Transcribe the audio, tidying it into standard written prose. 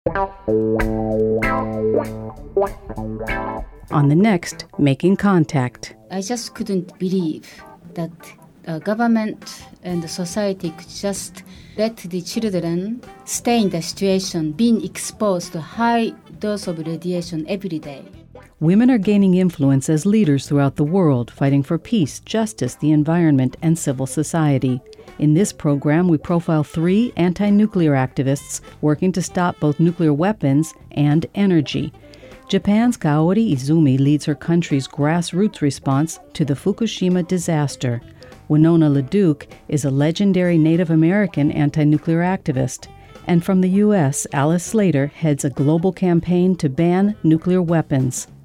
On the next Making Contact. I just couldn't believe that government and the society could just let the children stay in the situation, being exposed to high dose of radiation every day. Women are gaining influence as leaders throughout the world, fighting for peace, justice, the environment, and civil society. In this program, we profile 3 anti-nuclear activists working to stop both nuclear weapons and energy. Japan's Kaori Izumi leads her country's grassroots response to the Fukushima disaster. Winona LaDuke is a legendary Native American anti-nuclear activist. And from the U.S., Alice Slater heads a global campaign to ban nuclear weapons.